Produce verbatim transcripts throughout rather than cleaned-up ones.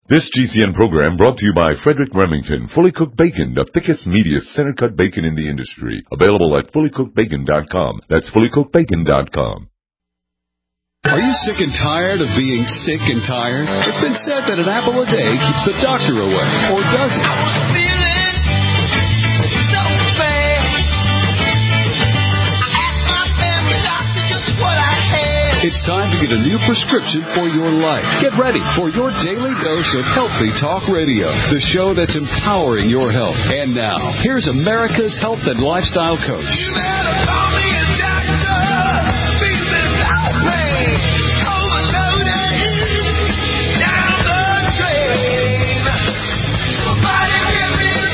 This G C N program brought to you by Frederick Remington, Fully Cooked Bacon, the thickest, meatiest, center-cut bacon in the industry. Available at fully cooked bacon dot com. That's fully cooked bacon dot com. Are you sick and tired of being sick and tired? It's been said that an apple a day keeps the doctor away, or does it? I was feeling so bad. I asked my family doctor just what I had. It's time to get a new prescription for your life. Get ready for your daily dose of Healthy Talk Radio, the show that's empowering your health. And now, here's America's health and lifestyle coach. You better call me a doctor. Feeling so pain. Overloaded. Down the drain. Somebody give me a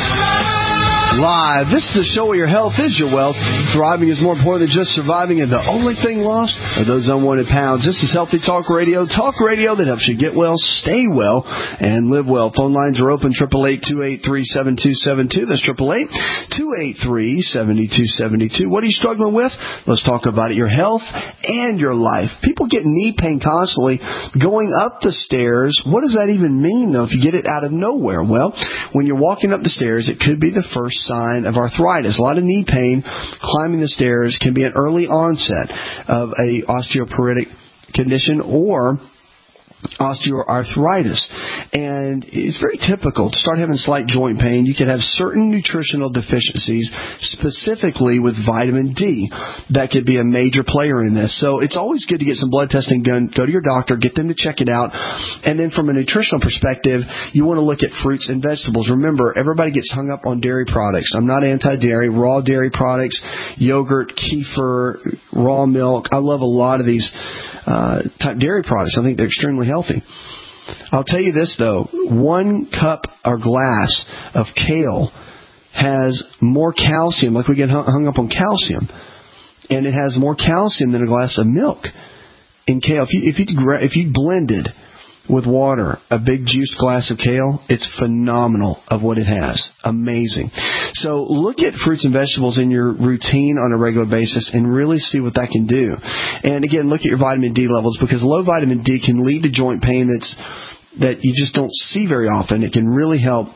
doctor. Live. This is the show where your health is your wealth. Thriving is more important than just surviving, and the only thing lost are those unwanted pounds. This is Healthy Talk Radio. Talk radio that helps you get well, stay well, and live well. Phone lines are open, eight eight eight, two eight three, seven two seven two. That's eight eight eight, two eight three, seven two seven two. What are you struggling with? Let's talk about it. Your health and your life. People get knee pain constantly going up the stairs. What does that even mean, though, if you get it out of nowhere? Well, when you're walking up the stairs, it could be the first sign of arthritis. A lot of knee pain climbing the stairs can be an early onset of a osteoporotic condition or osteoarthritis. And it's very typical to start having slight joint pain. You can have certain nutritional deficiencies, specifically with vitamin D. That could be a major player in this. So it's always good to get some blood testing done. Go to your doctor, get them to check it out. And then from a nutritional perspective, you want to look at fruits and vegetables. Remember, everybody gets hung up on dairy products. I'm not anti-dairy. Raw dairy products, yogurt, kefir, raw milk. I love a lot of these uh, type dairy products. I think they're extremely healthy. I'll tell you this, though. One cup or glass of kale has more calcium, like we get hung up on calcium, and it has more calcium than a glass of milk in kale. If you, if you, if you blended with water a big juiced glass of kale, it's phenomenal of what it has. Amazing. So look at fruits and vegetables in your routine on a regular basis and really see what that can do. And again, look at your vitamin D levels, because low vitamin D can lead to joint pain that's that you just don't see very often. It can really help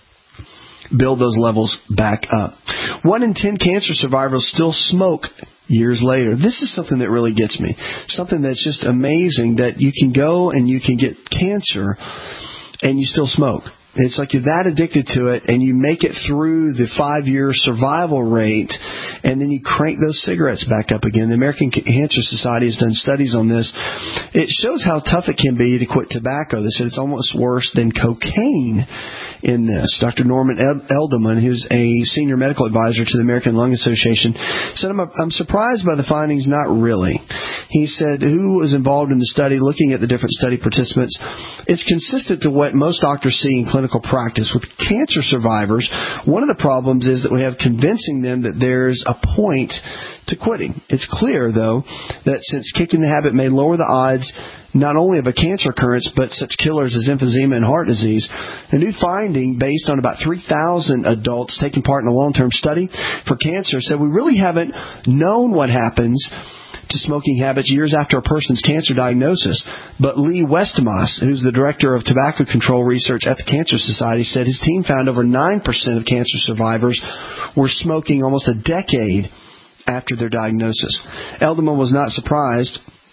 build those levels back up. One in ten cancer survivors still smoke years later. This is something that really gets me. Something that's just amazing, that you can go and you can get cancer and you still smoke. It's like you're that addicted to it, and you make it through the five-year survival rate, and then you crank those cigarettes back up again. The American Cancer Society has done studies on this. It shows how tough it can be to quit tobacco. They said it's almost worse than cocaine in this. Doctor Norman Elderman, who's a senior medical advisor to the American Lung Association, said, I'm, I'm surprised by the findings. Not really. He said, who was involved in the study, looking at the different study participants, it's consistent to what most doctors see in clinical practice. With cancer survivors, one of the problems is that we have convincing them that there's a point to quitting. It's clear, though, that since kicking the habit may lower the odds not only of a cancer occurrence, but such killers as emphysema and heart disease, a new finding based on about three thousand adults taking part in a long-term study for cancer said we really haven't known what happens to smoking habits years after a person's cancer diagnosis. But Lee Westmas, who's the director of tobacco control research at the Cancer Society, said his team found over nine percent of cancer survivors were smoking almost a decade after their diagnosis. Elderman was not surprised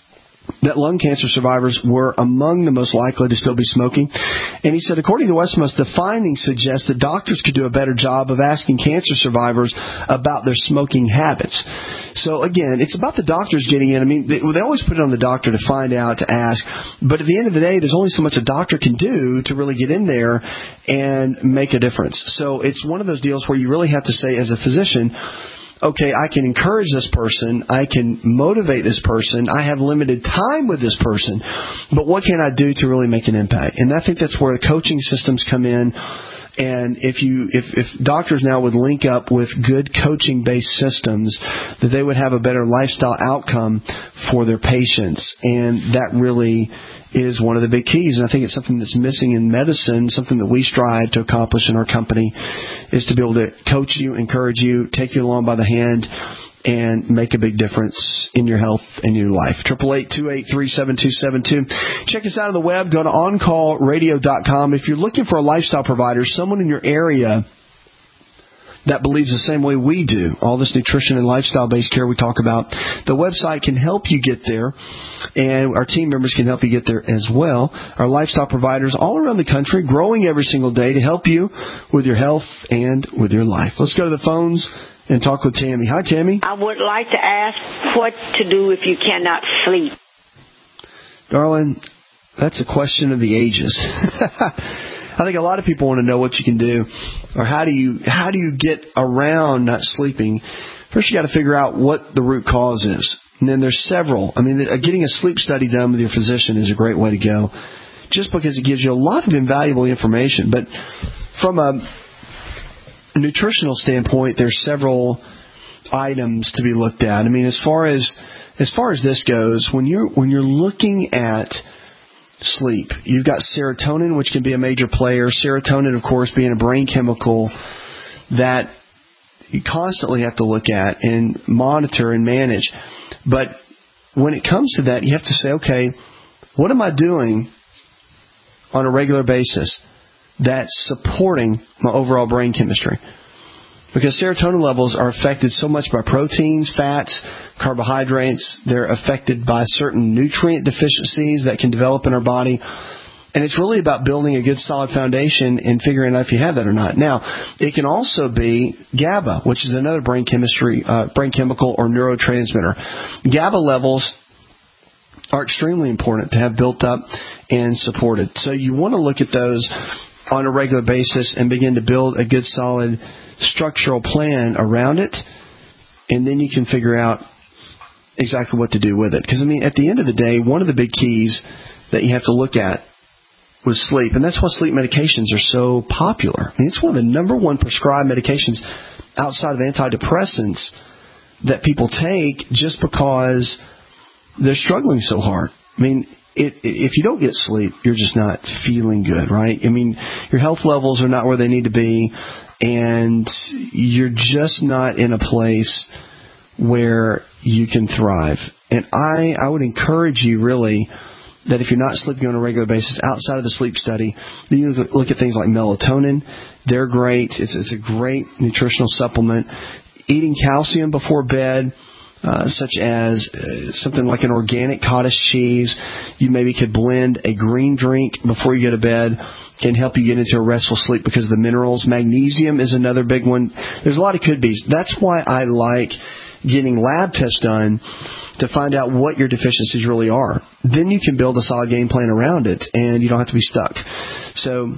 that lung cancer survivors were among the most likely to still be smoking. And he said, according to Westmus, the findings suggest that doctors could do a better job of asking cancer survivors about their smoking habits. So again, it's about the doctors getting in. I mean, they, they always put it on the doctor to find out, to ask. But at the end of the day, there's only so much a doctor can do to really get in there and make a difference. So it's one of those deals where you really have to say, as a physician, okay, I can encourage this person, I can motivate this person, I have limited time with this person, but what can I do to really make an impact? And I think that's where the coaching systems come in. And if you, if, if doctors now would link up with good coaching-based systems, that they would have a better lifestyle outcome for their patients. And that really is one of the big keys. And I think it's something that's missing in medicine, something that we strive to accomplish in our company, is to be able to coach you, encourage you, take you along by the hand, and make a big difference in your health and your life. eight eight eight, two eight three, seven two seven two. Check us out on the web. Go to on call radio dot com. If you're looking for a lifestyle provider, someone in your area that believes the same way we do, all this nutrition and lifestyle-based care we talk about, the website can help you get there, and our team members can help you get there as well. Our lifestyle providers all around the country, growing every single day to help you with your health and with your life. Let's go to the phones and talk with Tammy. Hi, Tammy. I would like to ask what to do if you cannot sleep. Darling, that's a question of the ages. I think a lot of people want to know what you can do, or how do you how do you get around not sleeping. First, you got to figure out what the root cause is, and then there's several. I mean, getting a sleep study done with your physician is a great way to go, just because it gives you a lot of invaluable information. But from a nutritional standpoint, there's several items to be looked at. I mean, as far as as far as this goes, when you're when you're looking at sleep, you've got serotonin, which can be a major player. Serotonin, of course, being a brain chemical that you constantly have to look at and monitor and manage. But when it comes to that, you have to say, okay, what am I doing on a regular basis that's supporting my overall brain chemistry? Because serotonin levels are affected so much by proteins, fats, carbohydrates. They're affected by certain nutrient deficiencies that can develop in our body. And it's really about building a good solid foundation and figuring out if you have that or not. Now, it can also be GABA, which is another brain chemistry, uh, brain chemical or neurotransmitter. GABA levels are extremely important to have built up and supported. So you want to look at those on a regular basis and begin to build a good solid structural plan around it, and then you can figure out exactly what to do with it. Because, I mean, at the end of the day, one of the big keys that you have to look at with sleep, and that's why sleep medications are so popular. I mean, it's one of the number one prescribed medications outside of antidepressants that people take just because they're struggling so hard. I mean, It, if you don't get sleep, you're just not feeling good, right? I mean, your health levels are not where they need to be, and you're just not in a place where you can thrive. And I, I would encourage you, really, that if you're not sleeping on a regular basis outside of the sleep study, then you look at things like melatonin. They're great. It's, it's a great nutritional supplement. Eating calcium before bed, Uh, such as uh, something like an organic cottage cheese. You maybe could blend a green drink before you go to bed. Can help you get into a restful sleep because of the minerals. Magnesium is another big one. There's a lot of could-bes. That's why I like getting lab tests done to find out what your deficiencies really are. Then you can build a solid game plan around it, and you don't have to be stuck. So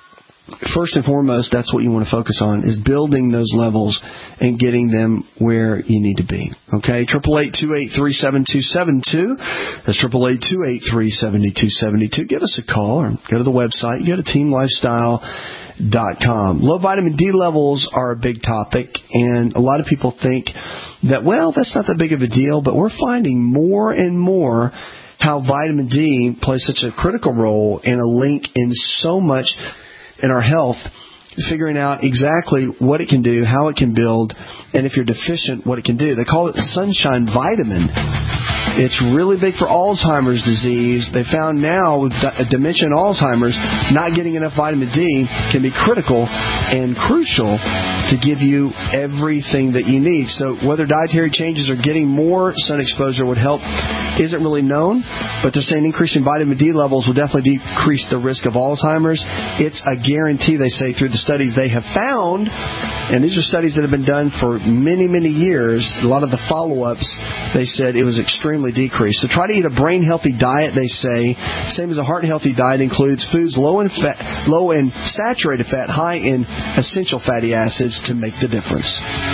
first and foremost, that's what you want to focus on, is building those levels and getting them where you need to be. Okay, eight eight eight, two eight three, seven two seven two. That's eight eight eight, two eight three, seven two seven two. Give us a call or go to the website. You go to team lifestyle dot com. Low vitamin D levels are a big topic, and a lot of people think that, well, that's not that big of a deal, but we're finding more and more how vitamin D plays such a critical role and a link in so much in our health, figuring out exactly what it can do, how it can build, and if you're deficient, what it can do. They call it sunshine vitamin. It's really big for Alzheimer's disease. They found now with dementia and Alzheimer's, not getting enough vitamin D can be critical and crucial to give you everything that you need. So whether dietary changes or getting more sun exposure would help isn't really known, but they're saying increasing vitamin D levels will definitely decrease the risk of Alzheimer's. It's a guarantee, they say, through the studies they have found, and these are studies that have been done for many, many years. A lot of the follow-ups, they said it was extremely decreased. So try to eat a brain-healthy diet, they say. Same as a heart-healthy diet, includes foods low in fat, low in saturated fat, high in essential fatty acids to make the difference.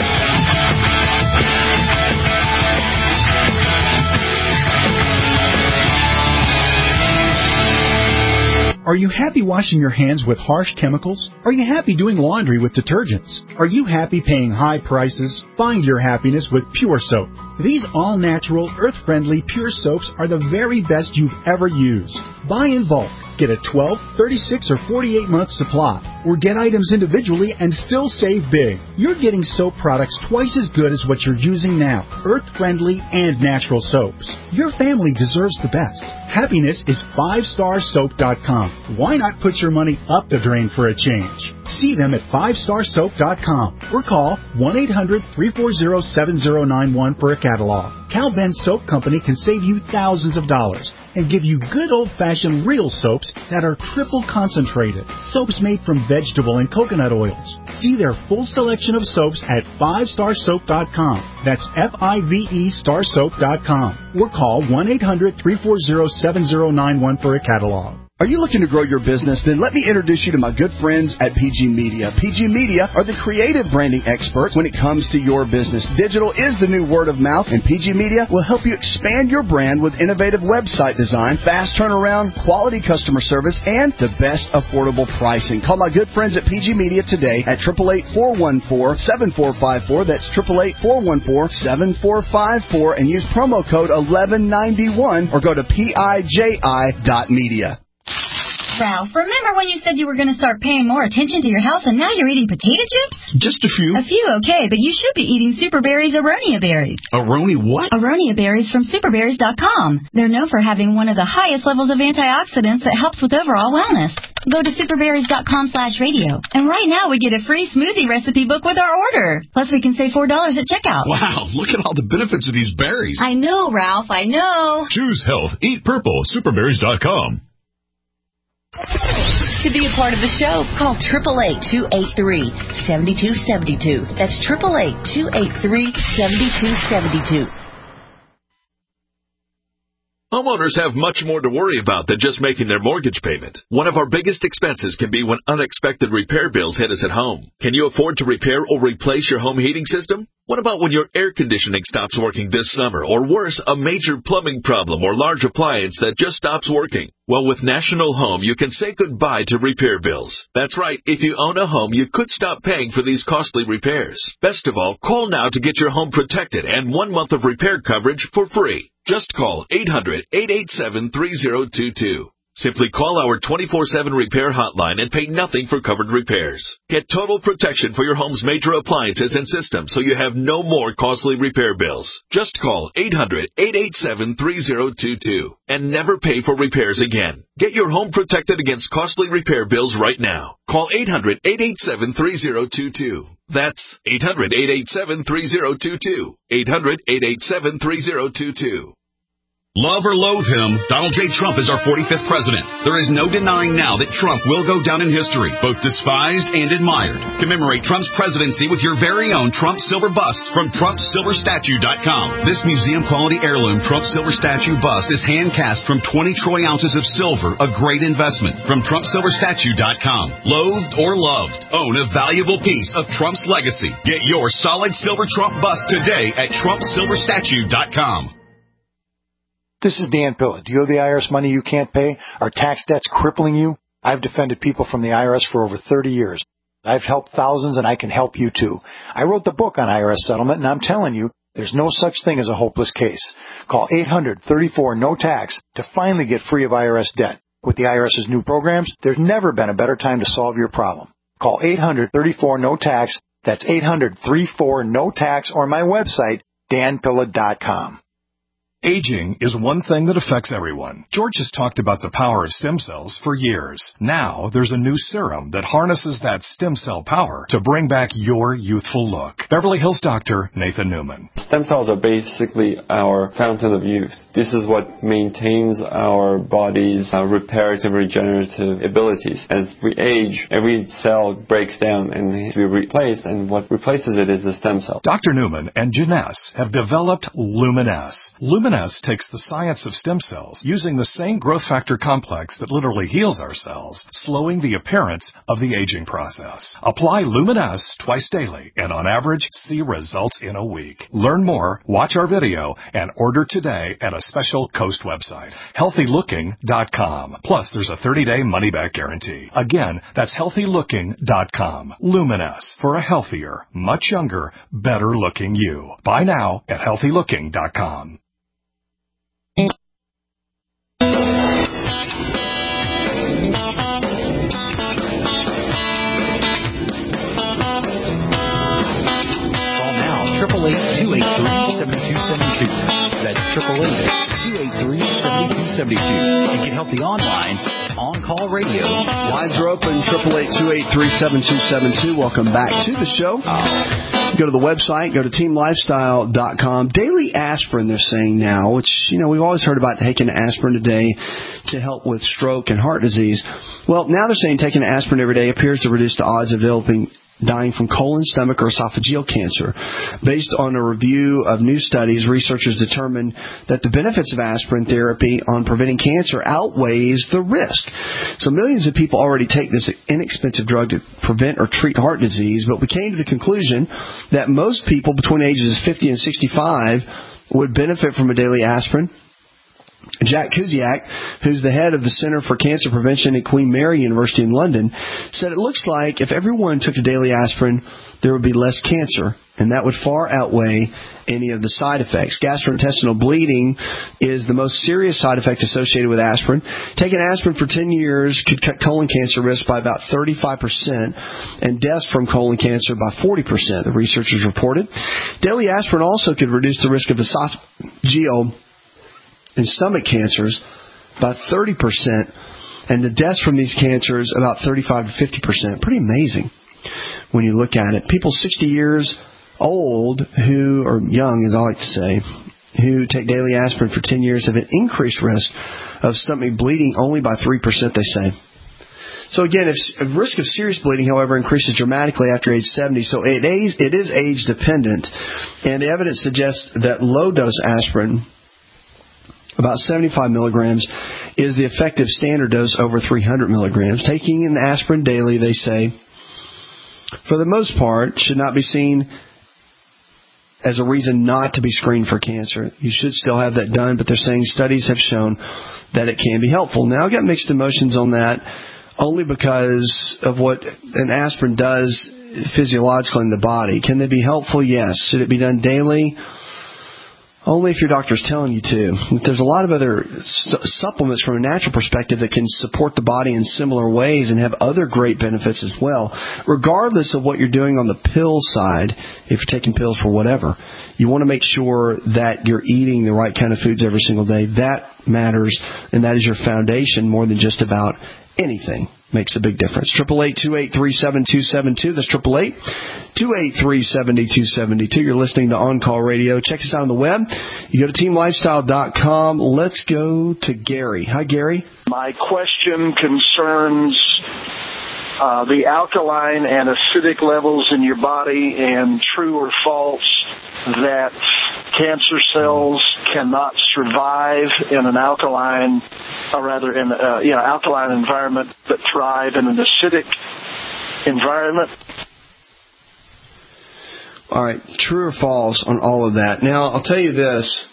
Are you happy washing your hands with harsh chemicals? Are you happy doing laundry with detergents? Are you happy paying high prices? Find your happiness with Pure Soap. These all-natural, earth-friendly Pure Soaps are the very best you've ever used. Buy in bulk. Get a twelve, thirty-six, or forty-eight month supply, or get items individually and still save big. You're getting soap products twice as good as what you're using now. Earth-friendly and natural soaps. Your family deserves the best. Happiness is five star soap dot com. Why not put your money up the drain for a change? See them at five star soap dot com or call one eight hundred, three four zero, seven zero nine one for a catalog. Cal Ben Soap Company can save you thousands of dollars and give you good old-fashioned real soaps that are triple concentrated. Soaps made from vegetable and coconut oils. See their full selection of soaps at five star soap dot com. That's F I V E star soap dot com. Or call one eight hundred, three four zero, seven zero nine one for a catalog. Are you looking to grow your business? Then let me introduce you to my good friends at P G Media. P G Media are the creative branding experts when it comes to your business. Digital is the new word of mouth, and P G Media will help you expand your brand with innovative website design, fast turnaround, quality customer service, and the best affordable pricing. Call my good friends at P G Media today at eight eight eight, four one four, seven four five four. That's eight eight eight, four one four, seven four five four, and use promo code eleven ninety-one or go to P I J I dot media. Ralph, remember when you said you were going to start paying more attention to your health and now you're eating potato chips? Just a few. A few, okay, but you should be eating Super Berries Aronia berries. Aronia what? Aronia berries from super berries dot com. They're known for having one of the highest levels of antioxidants that helps with overall wellness. Go to super berries dot com slash radio. And right now we get a free smoothie recipe book with our order. Plus we can save four dollars at checkout. Wow, look at all the benefits of these berries. I know, Ralph, I know. Choose health. Eat purple. super berries dot com. To be a part of the show, call eight eight eight, two eight three, seven two seven two. That's eight eight eight, two eight three, seven two seven two. Homeowners have much more to worry about than just making their mortgage payment. One of our biggest expenses can be when unexpected repair bills hit us at home. Can you afford to repair or replace your home heating system? What about when your air conditioning stops working this summer? Or worse, a major plumbing problem or large appliance that just stops working? Well, with National Home, you can say goodbye to repair bills. That's right. If you own a home, you could stop paying for these costly repairs. Best of all, call now to get your home protected and one month of repair coverage for free. Just call eight hundred, eight eight seven, three zero two two. Simply call our twenty-four seven repair hotline and pay nothing for covered repairs. Get total protection for your home's major appliances and systems so you have no more costly repair bills. Just call eight hundred, eight eight seven, three zero two two and never pay for repairs again. Get your home protected against costly repair bills right now. Call eight hundred, eight eight seven, three zero two two. That's eight hundred, eight eight seven, three zero two two. eight hundred, eight eight seven, three zero two two. Love or loathe him, Donald J. Trump is our forty-fifth president. There is no denying now that Trump will go down in history, both despised and admired. Commemorate Trump's presidency with your very own Trump Silver bust from Trump Silver Statue dot com. This museum-quality heirloom Trump Silver Statue bust is hand-cast from twenty troy ounces of silver, a great investment. From Trump Silver Statue dot com. Loathed or loved, own a valuable piece of Trump's legacy. Get your solid silver Trump bust today at Trump Silver Statue dot com. This is Dan Pilla. Do you owe the I R S money you can't pay? Are tax debts crippling you? I've defended people from the I R S for over thirty years. I've helped thousands, and I can help you too. I wrote the book on I R S settlement, and I'm telling you, there's no such thing as a hopeless case. Call eight hundred, thirty-four, no tax to finally get free of I R S debt. With the IRS's new programs, there's never been a better time to solve your problem. Call eight hundred, thirty-four, no tax. That's eight hundred, thirty-four, no tax, or my website, Dan Pilla dot com. Aging is one thing that affects everyone. George has talked about the power of stem cells for years. Now, there's a new serum that harnesses that stem cell power to bring back your youthful look. Beverly Hills doctor Nathan Newman. Stem cells are basically our fountain of youth. This is what maintains our body's uh, reparative, regenerative abilities. As we age, every cell breaks down and needs to be replaced, and what replaces it is the stem cell. Doctor Newman and Jeunesse have developed Luminesse. Luminesse takes the science of stem cells using the same growth factor complex that literally heals our cells, slowing the appearance of the aging process. Apply Luminesse twice daily and on average see results in a week. Learn more, watch our video, and order today at a special Coast website, healthy looking dot com. Plus, there's a thirty-day money-back guarantee. Again, that's healthy looking dot com. Luminesse, for a healthier, much younger, better-looking you. Buy now at healthy looking dot com. eight eight eight, two eight three, seven two seven two and get healthy online, On Call Radio. Lines are open, eight eight eight, two eight three, seven two seven two. Welcome back to the show. Go to the website, go to team lifestyle dot com. Daily aspirin, they're saying now, which, you know, we've always heard about taking aspirin a day to help with stroke and heart disease. Well, now they're saying taking aspirin every day appears to reduce the odds of developing dying from colon, stomach, or esophageal cancer. Based on a review of new studies, researchers determined that the benefits of aspirin therapy on preventing cancer outweighs the risk. So millions of people already take this inexpensive drug to prevent or treat heart disease, but we came to the conclusion that most people between ages fifty and sixty-five would benefit from a daily aspirin. Jack Kuziak, who's the head of the Center for Cancer Prevention at Queen Mary University in London, said it looks like if everyone took a daily aspirin, there would be less cancer, and that would far outweigh any of the side effects. Gastrointestinal bleeding is the most serious side effect associated with aspirin. Taking aspirin for ten years could cut colon cancer risk by about thirty-five percent and deaths from colon cancer by forty percent, the researchers reported. Daily aspirin also could reduce the risk of esophageal and stomach cancers by thirty percent, and the deaths from these cancers about thirty-five to fifty percent. Pretty amazing when you look at it. People sixty years old who, or young as I like to say, who take daily aspirin for ten years have an increased risk of stomach bleeding only by three percent, they say. So again, if, if risk of serious bleeding, however, increases dramatically after age seventy, so it is, it is age dependent, and the evidence suggests that low dose aspirin, about seventy-five milligrams, is the effective standard dose over three hundred milligrams. Taking an aspirin daily, they say, for the most part, should not be seen as a reason not to be screened for cancer. You should still have that done, but they're saying studies have shown that it can be helpful. Now, I've got mixed emotions on that, only because of what an aspirin does physiologically in the body. Can they be helpful? Yes. Should it be done daily? Only if your doctor's telling you to. There's a lot of other su- supplements from a natural perspective that can support the body in similar ways and have other great benefits as well. Regardless of what you're doing on the pill side, if you're taking pills for whatever, you want to make sure that you're eating the right kind of foods every single day. That matters, and that is your foundation more than just about anything. Makes a big difference. eight eight eight, two eight three, seven two seven two. That's eight eight eight, two eight three, seven two seven two. You're listening to On Call Radio. Check us out on the web. You go to team lifestyle dot com. Let's go to Gary. Hi, Gary. My question concerns uh, the alkaline and acidic levels in your body, and true or false that cancer cells cannot survive in an alkaline, or rather in a you know, alkaline environment, but thrive in an acidic environment. All right, true or false on all of that. Now, I'll tell you this.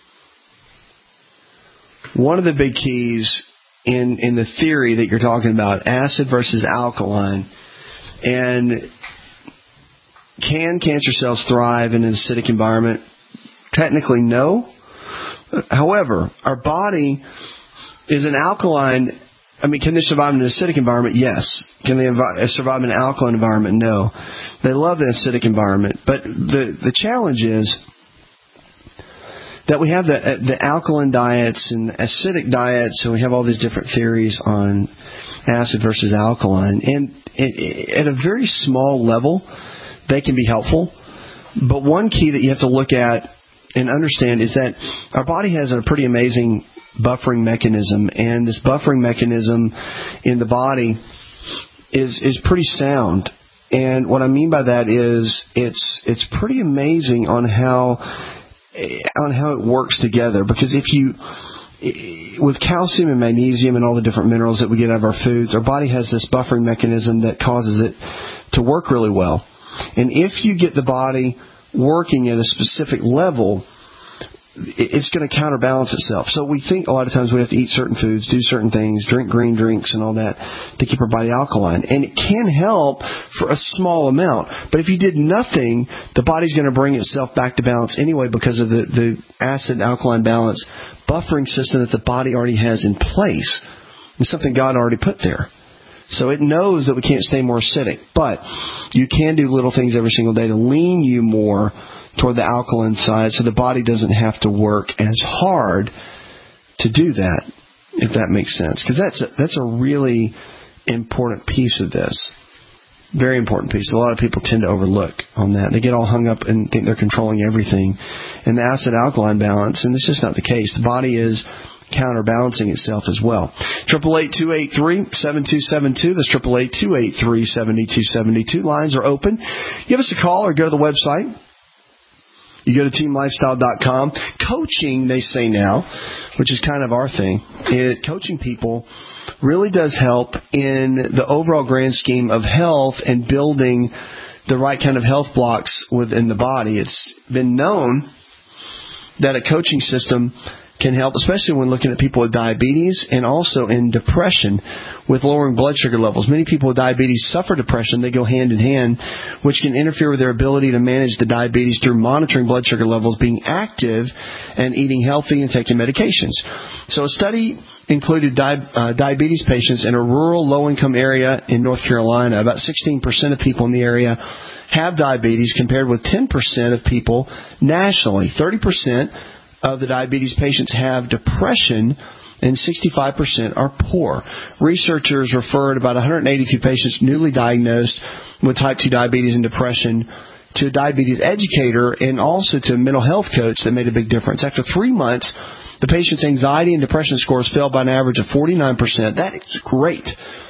One of the big keys in, in the theory that you're talking about, acid versus alkaline, and can cancer cells thrive in an acidic environment? Technically, no. However, our body is an alkaline. I mean, can they survive in an acidic environment? Yes. Can they envi- survive in an alkaline environment? No. They love an acidic environment. But the, the challenge is that we have the, the alkaline diets and acidic diets, and we have all these different theories on acid versus alkaline. And it, it, at a very small level, they can be helpful. But one key that you have to look at and understand is that our body has a pretty amazing buffering mechanism, and this buffering mechanism in the body is is pretty sound. And what I mean by that is it's it's pretty amazing on how on how it works together. Because if you with calcium and magnesium and all the different minerals that we get out of our foods, our body has this buffering mechanism that causes it to work really well. And if you get the body working at a specific level, it's going to counterbalance itself. So we think a lot of times we have to eat certain foods, do certain things, drink green drinks and all that to keep our body alkaline. And it can help for a small amount. But if you did nothing, the body's going to bring itself back to balance anyway because of the, the acid-alkaline balance buffering system that the body already has in place. It's something God already put there. So it knows that we can't stay more acidic. But you can do little things every single day to lean you more toward the alkaline side so the body doesn't have to work as hard to do that, if that makes sense. Because that's a, that's a really important piece of this. Very important piece. A lot of people tend to overlook on that. They get all hung up and think they're controlling everything in the acid-alkaline balance, and it's just not the case. The body is counterbalancing itself as well. triple eight, two eight three, seven two seven two. That's triple eight, two eight three, seven two seven two. Lines are open. Give us a call or go to the website. You go to team lifestyle dot com. Coaching, they say now, which is kind of our thing, it, coaching people really does help in the overall grand scheme of health and building the right kind of health blocks within the body. It's been known that a coaching system can help, especially when looking at people with diabetes and also in depression with lowering blood sugar levels. Many people with diabetes suffer depression. They go hand in hand, which can interfere with their ability to manage the diabetes through monitoring blood sugar levels, being active, and eating healthy and taking medications. So a study included di- uh, diabetes patients in a rural, low-income area in North Carolina. About sixteen percent of people in the area have diabetes compared with ten percent of people nationally. thirty percent of the diabetes patients have depression, and sixty-five percent are poor. Researchers referred about one hundred eighty-two patients newly diagnosed with type two diabetes and depression to a diabetes educator and also to a mental health coach that made a big difference. After three months, the patient's anxiety and depression scores fell by an average of forty-nine percent. That is great.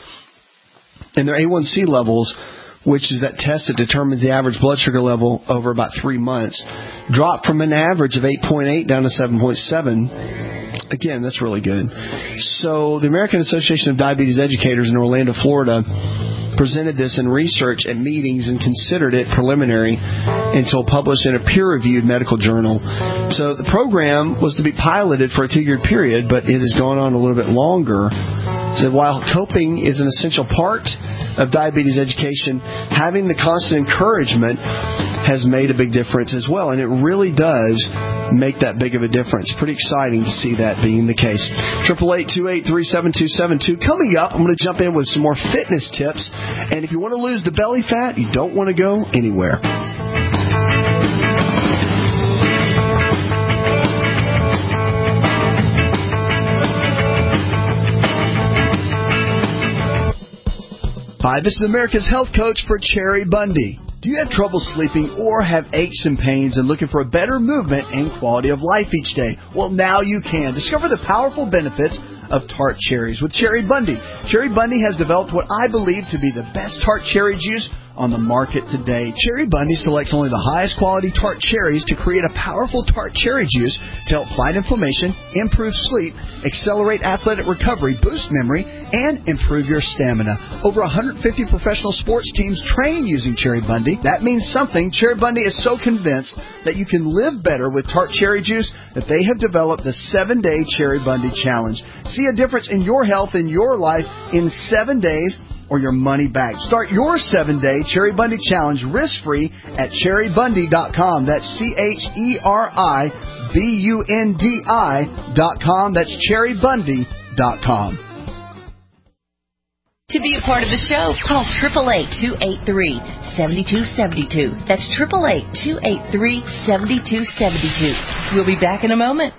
And their A one C levels, which is that test that determines the average blood sugar level over about three months, dropped from an average of eight point eight down to seven point seven. Again, that's really good. So the American Association of Diabetes Educators in Orlando, Florida, presented this in research at meetings and considered it preliminary until published in a peer-reviewed medical journal. So the program was to be piloted for a two-year period, but it has gone on a little bit longer. So while coping is an essential part of diabetes education, having the constant encouragement has made a big difference as well. And it really does make that big of a difference. Pretty exciting to see that being the case. triple eight, two eight three, seven two seven two. Coming up, I'm going to jump in with some more fitness tips. And if you want to lose the belly fat, you don't want to go anywhere. Hi, this is America's Health Coach for Cherry Bundy. Do you have trouble sleeping or have aches and pains and looking for a better movement and quality of life each day? Well, now you can. Discover the powerful benefits of tart cherries with Cherry Bundy. Cherry Bundy has developed what I believe to be the best tart cherry juice on the market today. Cherry Bundy selects only the highest quality tart cherries to create a powerful tart cherry juice to help fight inflammation, improve sleep, accelerate athletic recovery, boost memory, and improve your stamina. Over one hundred fifty professional sports teams train using Cherry Bundy. That means something. Cherry Bundy is so convinced that you can live better with tart cherry juice that they have developed the seven-day Cherry Bundy Challenge. See a difference in your health and your life in seven days or your money back. Start your seven-day Cherry Bundy Challenge risk-free at cherry bundy dot com. That's C H E R I B U N D I dot com. That's cherry bundy dot com. To be a part of the show, call eight eight eight, two eight three, seven two seven two. That's eight eight eight, two eight three, seven two seven two. We'll be back in a moment.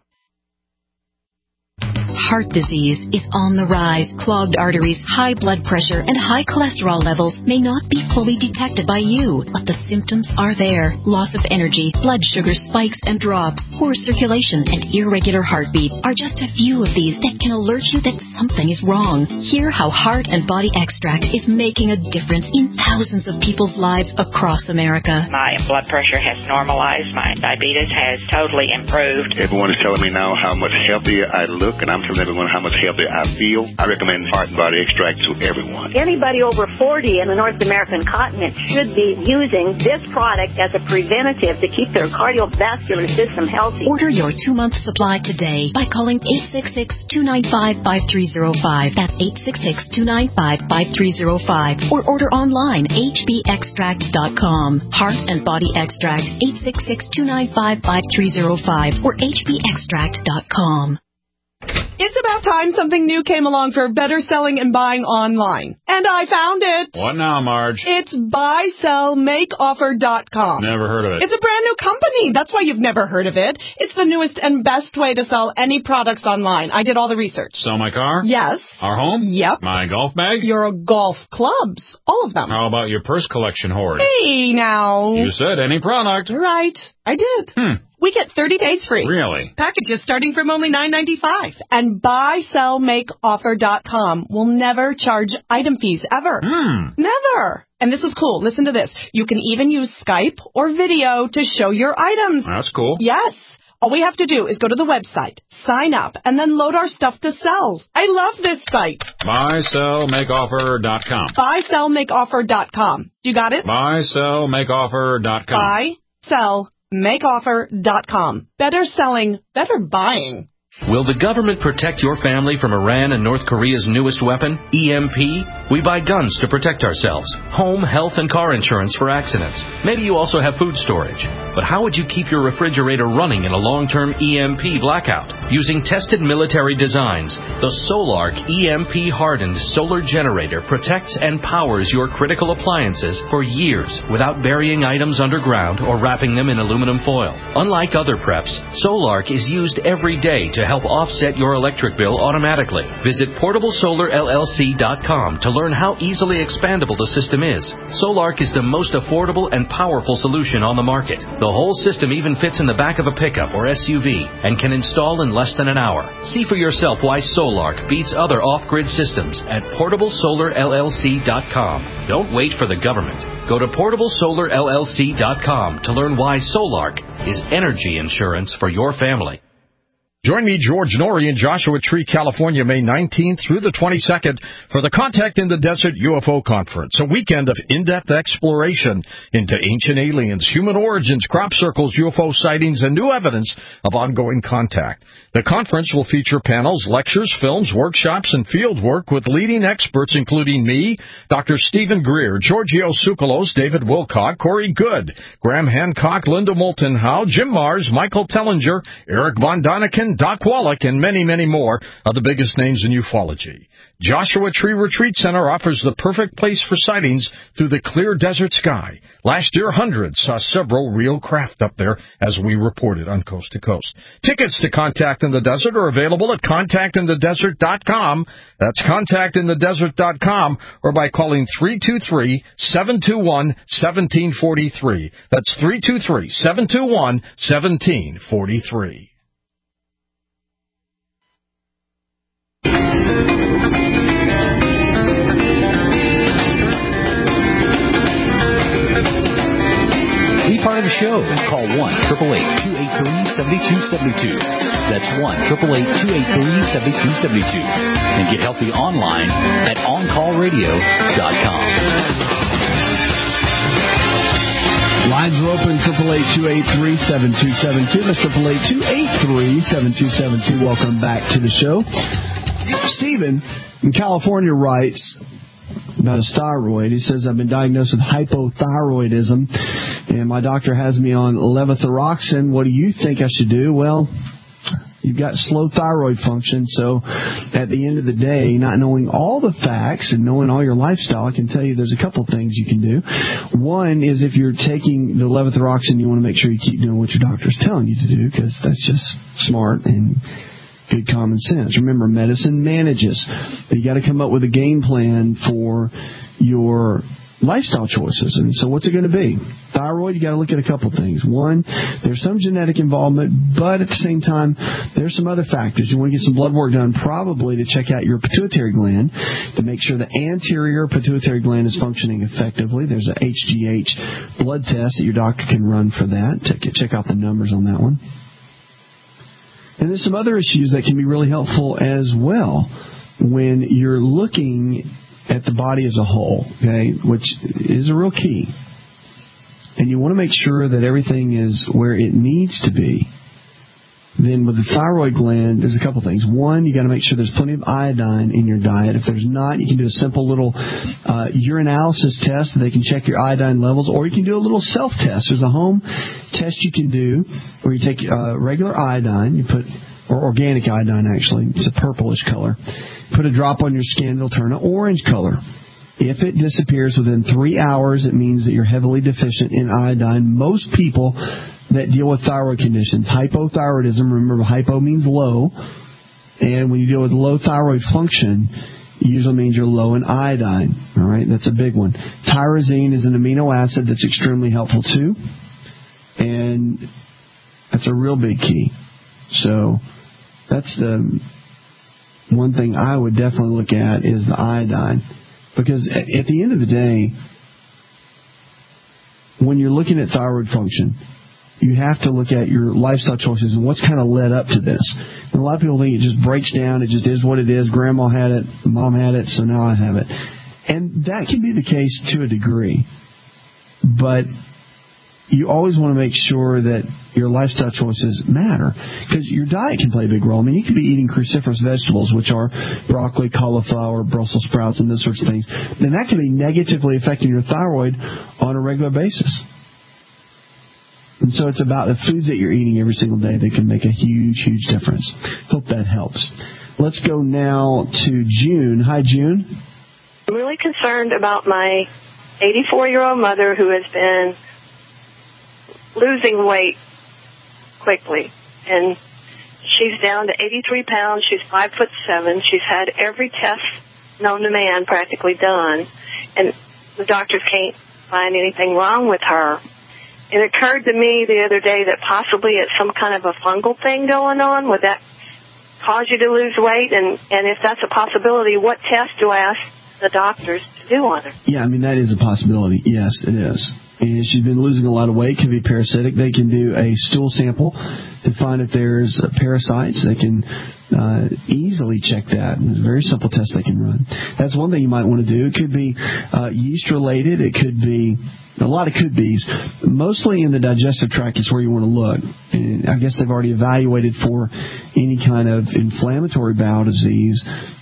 Heart disease is on the rise. Clogged arteries, high blood pressure, and high cholesterol levels may not be fully detected by you, but the symptoms are there. Loss of energy, blood sugar spikes and drops, poor circulation, and irregular heartbeat are just a few of these that can alert you that something is wrong. Hear how Heart and Body Extract is making a difference in thousands of people's lives across America. My blood pressure has normalized. My diabetes has totally improved. Everyone is telling me now how much healthier I look, and I'm telling everyone how much healthier I feel. I recommend Heart and Body Extract to everyone. Anybody over forty in the North American continent should be using this product as a preventative to keep their cardiovascular system healthy. Order your two-month supply today by calling eight six six, two nine five, five three zero five. That's eight six six, two nine five, five three zero five. Or order online, h b extract dot com. Heart and Body Extract, eight six six, two nine five, five three zero five or h b extract dot com. It's about time something new came along for better selling and buying online. And I found it. What now, Marge? It's buy sell make offer dot com. Never heard of it. It's a brand new company. That's why you've never heard of it. It's the newest and best way to sell any products online. I did all the research. Sell my car? Yes. Our home? Yep. My golf bag? Your golf clubs. All of them. How about your purse collection hoard? Hey, now. You said any product. Right. I did. Hmm. We get thirty days free. Really? Packages starting from only nine ninety-five. And buy sell make offer dot com will never charge item fees ever. Hmm. Never. And this is cool. Listen to this. You can even use Skype or video to show your items. That's cool. Yes. All we have to do is go to the website, sign up, and then load our stuff to sell. I love this site. buy sell make offer dot com. buy sell make offer dot com. You got it? buy sell make offer dot com. buy sell make offer dot com. Better selling, better buying. Will the government protect your family from Iran and North Korea's newest weapon, E M P? We buy guns to protect ourselves, home, health, and car insurance for accidents. Maybe you also have food storage. But how would you keep your refrigerator running in a long-term E M P blackout? Using tested military designs, the Solark E M P-hardened solar generator protects and powers your critical appliances for years without burying items underground or wrapping them in aluminum foil. Unlike other preps, Solark is used every day to help offset your electric bill automatically. Visit portable solar L L C dot com to learn how easily expandable the system is. Solark is the most affordable and powerful solution on the market. The whole system even fits in the back of a pickup or S U V and can install in less than an hour. See for yourself why Solark beats other off-grid systems at portable solar L L C dot com. Don't wait for the government. Go to portable solar L L C dot com to learn why Solark is energy insurance for your family. Join me, George Norrie, in Joshua Tree, California, May nineteenth through the twenty-second for the Contact in the Desert U F O Conference, a weekend of in-depth exploration into ancient aliens, human origins, crop circles, U F O sightings, and new evidence of ongoing contact. The conference will feature panels, lectures, films, workshops, and field work with leading experts including me, Doctor Stephen Greer, Giorgio Tsoukalos, David Wilcock, Corey Good, Graham Hancock, Linda Moulton Howe, Jim Mars, Michael Tellinger, Eric Von Daniken, Doc Wallach, and many, many more of the biggest names in ufology. Joshua Tree Retreat Center offers the perfect place for sightings through the clear desert sky. Last year, hundreds saw several real craft up there, as we reported on Coast to Coast. Tickets to Contact in the Desert are available at contact in the desert dot com. That's contact in the desert dot com, or by calling three two three, seven two one, one seven four three. That's three two three, seven two one, one seven four three. Be part of the show. Call one eight eight eight, two eight three, seven two seven two. That's one eight eight eight, two eight three, seven two seven two. And get healthy online at on call radio dot com. Lines are open, eight eight eight, two eight three, seven two seven two. That's eight eight eight, two eight three, seven two seven two. Welcome back to the show. Stephen in California writes about his thyroid. He says, I've been diagnosed with hypothyroidism, and my doctor has me on levothyroxine. What do you think I should do? Well, you've got slow thyroid function, so at the end of the day, not knowing all the facts and knowing all your lifestyle, I can tell you there's a couple things you can do. One is if you're taking the levothyroxine, you want to make sure you keep doing what your doctor's telling you to do, because that's just smart and good common sense. Remember, medicine manages. You got to come up with a game plan for your lifestyle choices. And so what's it going to be? Thyroid, you got to look at a couple things. One, there's some genetic involvement, but at the same time, there's some other factors. You want to get some blood work done, probably to check out your pituitary gland to make sure the anterior pituitary gland is functioning effectively. There's a H G H blood test that your doctor can run for that. Check, check out the numbers on that one. And there's some other issues that can be really helpful as well when you're looking at the body as a whole, okay, which is a real key. And you want to make sure that everything is where it needs to be. Then with the thyroid gland, there's a couple things. One, you got to make sure there's plenty of iodine in your diet. If there's not, you can do a simple little uh, urinalysis test. They can check your iodine levels, or you can do a little self-test. There's a home test you can do where you take uh, regular iodine, you put or organic iodine actually. It's a purplish color. Put a drop on your skin, it'll turn an orange color. If it disappears within three hours, it means that you're heavily deficient in iodine. Most people that deal with thyroid conditions, hypothyroidism, remember hypo means low, and when you deal with low thyroid function, it usually means you're low in iodine. All right, that's a big one. Tyrosine is an amino acid that's extremely helpful too, and that's a real big key. So that's the one thing I would definitely look at is the iodine. Because at the end of the day, when you're looking at thyroid function, you have to look at your lifestyle choices and what's kind of led up to this. And a lot of people think it just breaks down, it just is what it is. Grandma had it, mom had it, so now I have it. And that can be the case to a degree. But you always want to make sure that your lifestyle choices matter, because your diet can play a big role. I mean, you could be eating cruciferous vegetables, which are broccoli, cauliflower, Brussels sprouts, and those sorts of things. And that can be negatively affecting your thyroid on a regular basis. And so it's about the foods that you're eating every single day that can make a huge, huge difference. Hope that helps. Let's go now to June. Hi, June. I'm really concerned about my eighty-four-year-old mother who has been losing weight quickly, and she's down to eighty-three pounds. She's five foot seven. She's had every test known to man practically done, and the doctors can't find anything wrong with her. It occurred to me the other day that possibly it's some kind of a fungal thing going on. Would that cause you to lose weight? And, and if that's a possibility, what test do I ask the doctors to do on her? Yeah, I mean, that is a possibility. Yes, it is. And she's been losing a lot of weight. Could be parasitic. They can do a stool sample to find if there's parasites. They can uh, easily check that. It's a very simple test they can run. That's one thing you might want to do. It could be uh, yeast related. It could be a lot of could be's. Mostly in the digestive tract is where you want to look. And I guess they've already evaluated for any kind of inflammatory bowel disease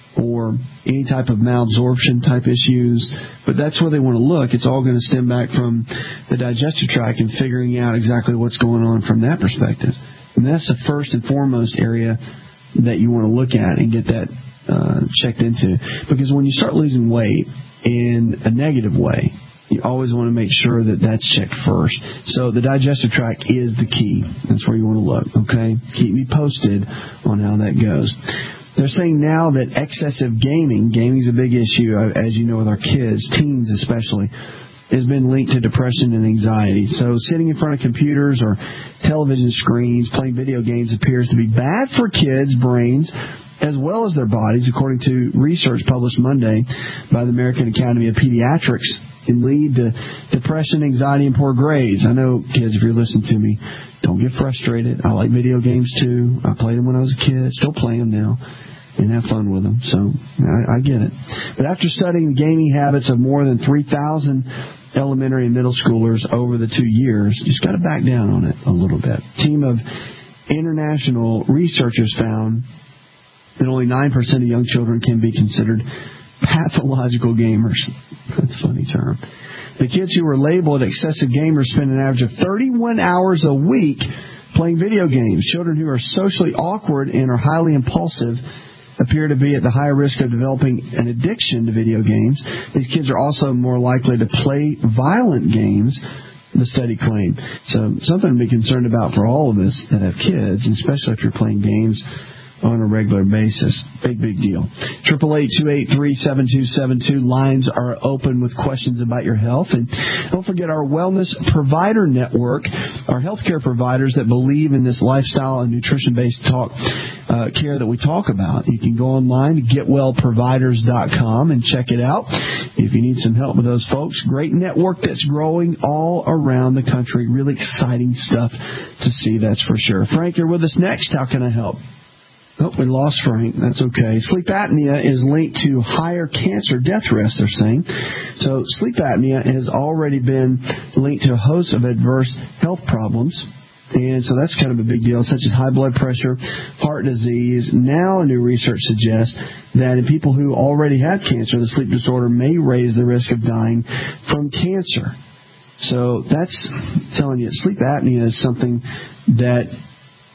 or any type of malabsorption type issues, but that's where they want to look. It's all going to stem back from the digestive tract and figuring out exactly what's going on from that perspective. And that's the first and foremost area that you want to look at and get that uh, checked into. Because when you start losing weight in a negative way, you always want to make sure that that's checked first. So the digestive tract is the key. That's where you want to look, okay? Keep me posted on how that goes. They're saying now that excessive gaming, gaming is a big issue, as you know, with our kids, teens especially, has been linked to depression and anxiety. So sitting in front of computers or television screens, playing video games appears to be bad for kids' brains as well as their bodies, according to research published Monday by the American Academy of Pediatrics. Can lead to depression, anxiety, and poor grades. I know, kids, if you're listening to me, don't get frustrated. I like video games, too. I played them when I was a kid. Still play them now and have fun with them. So I, I get it. But after studying the gaming habits of more than three thousand elementary and middle schoolers over the two years, you just got to back down on it a little bit. A team of international researchers found that only nine percent of young children can be considered pathological gamers. That's a funny term. The kids who were labeled excessive gamers spend an average of thirty-one hours a week playing video games. Children who are socially awkward and are highly impulsive appear to be at the higher risk of developing an addiction to video games. These kids are also more likely to play violent games, the study claimed. So something to be concerned about for all of us that have kids, especially if you're playing games on a regular basis. Big, big deal. eight eight eight, two eight three, seven two seven two. Lines are open with questions about your health. And don't forget our Wellness Provider Network, our healthcare providers that believe in this lifestyle and nutrition-based talk uh, care that we talk about. You can go online to get well providers dot com and check it out if you need some help with those folks. Great network that's growing all around the country. Really exciting stuff to see, that's for sure. Frank, you're with us next. How can I help? Oh, we lost Frank. That's okay. Sleep apnea is linked to higher cancer death risks, they're saying. So sleep apnea has already been linked to a host of adverse health problems. And so that's kind of a big deal, such as high blood pressure, heart disease. Now new research suggests that in people who already have cancer, the sleep disorder may raise the risk of dying from cancer. So that's telling you sleep apnea is something that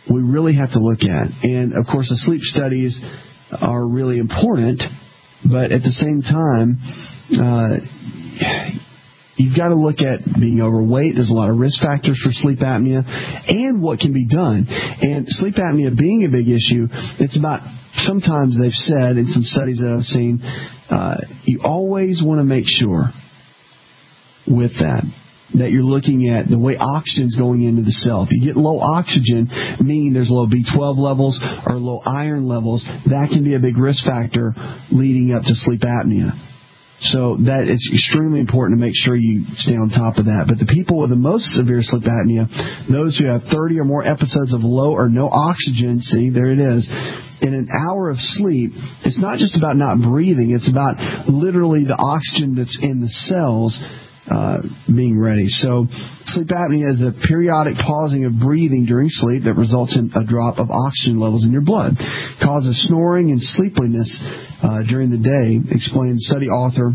we really have to look at. And, of course, the sleep studies are really important, but at the same time, uh, you've got to look at being overweight. There's a lot of risk factors for sleep apnea and what can be done. And sleep apnea being a big issue, it's about, sometimes they've said in some studies that I've seen, uh, you always want to make sure with that that you're looking at the way oxygen's going into the cell. If you get low oxygen, meaning there's low B twelve levels or low iron levels, that can be a big risk factor leading up to sleep apnea. So that is extremely important to make sure you stay on top of that. But the people with the most severe sleep apnea, those who have thirty or more episodes of low or no oxygen, see, there it is, in an hour of sleep, it's not just about not breathing. It's about literally the oxygen that's in the cells uh, being ready. So sleep apnea is a periodic pausing of breathing during sleep that results in a drop of oxygen levels in your blood. Causes snoring and sleepiness uh, during the day, explained study author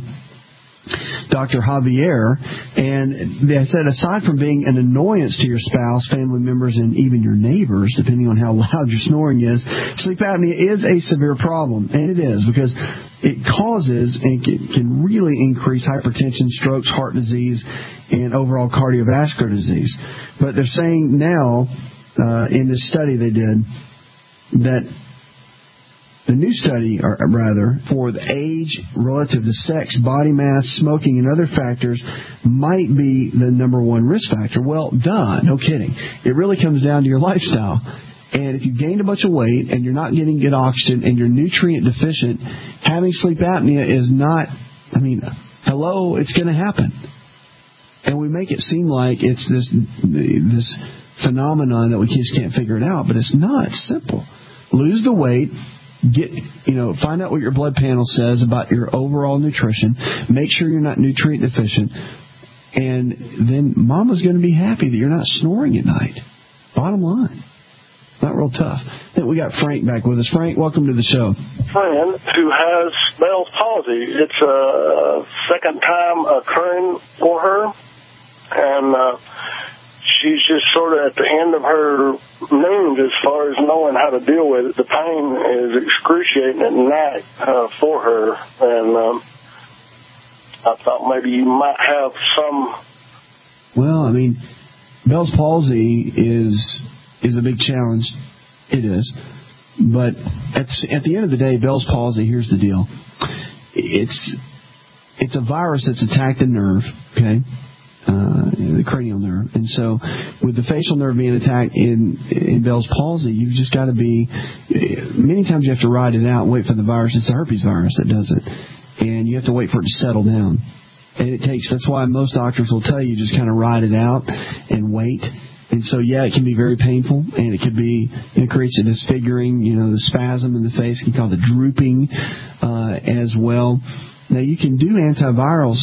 Doctor Javier. And they said, aside from being an annoyance to your spouse, family members, and even your neighbors, depending on how loud your snoring is, sleep apnea is a severe problem. And it is, because it causes and can really increase hypertension, strokes, heart disease, and overall cardiovascular disease. But they're saying now, uh, in this study they did, that the new study, or rather, for the age relative to sex, body mass, smoking, and other factors might be the number one risk factor. Well, duh, no kidding. It really comes down to your lifestyle. And if you've gained a bunch of weight and you're not getting good oxygen and you're nutrient deficient, having sleep apnea is not, I mean, hello, it's going to happen. And we make it seem like it's this this phenomenon that we just can't figure it out, but it's not. It's simple. Lose the weight. Get, you know, find out what your blood panel says about your overall nutrition. Make sure you're not nutrient deficient. And then mama's going to be happy that you're not snoring at night. Bottom line. Not real tough. Then we got Frank back with us. Frank, welcome to the show. Friend who has Bell's palsy. It's a second time occurring for her, and uh, she's just sort of at the end of her means as far as knowing how to deal with it. The pain is excruciating at night uh, for her, and um, I thought maybe you might have some. Well, I mean, Bell's palsy is is a big challenge. It is. But at, at the end of the day, Bell's palsy, here's the deal. It's it's a virus that's attacked the nerve, okay, uh, the cranial nerve. And so with the facial nerve being attacked in, in Bell's palsy, you've just got to be, many times you have to ride it out and wait for the virus. It's the herpes virus that does it. And you have to wait for it to settle down. And it takes, that's why most doctors will tell you just kind of ride it out and wait. And so, yeah, it can be very painful, and it could be, it creates a disfiguring, you know, the spasm in the face, can cause the drooping uh, as well. Now, you can do antivirals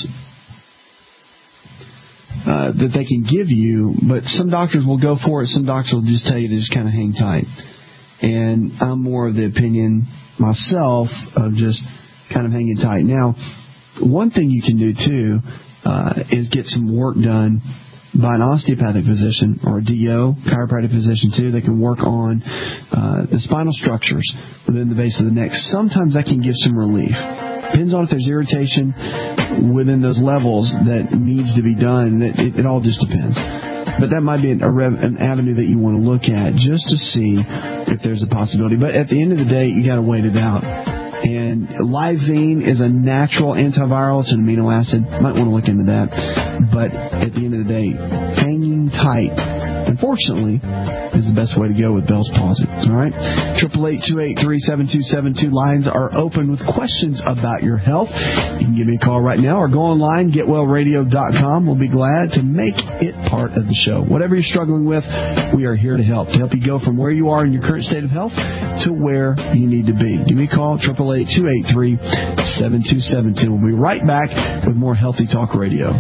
uh, that they can give you, but some doctors will go for it. Some doctors will just tell you to just kind of hang tight. And I'm more of the opinion myself of just kind of hanging tight. Now, one thing you can do, too, uh, is get some work done by an osteopathic physician or a D O, chiropractic physician too. They can work on uh, the spinal structures within the base of the neck. Sometimes that can give some relief. Depends on if there's irritation within those levels that needs to be done. It, it, it all just depends. But that might be an, a rev, an avenue that you want to look at just to see if there's a possibility. But at the end of the day, you got to wait it out. And lysine is a natural antiviral. It's an amino acid. Might want to look into that. But at the end of the day, hanging tight, unfortunately, is the best way to go with Bell's palsy. All right? triple eight, two eight three, seven two seven two. Lines are open with questions about your health. You can give me a call right now or go online, get well radio dot com. We'll be glad to make it part of the show. Whatever you're struggling with, we are here to help. To help you go from where you are in your current state of health to where you need to be. Give me a call, triple eight, two eight three, seven two seven two. We'll be right back with more Healthy Talk Radio.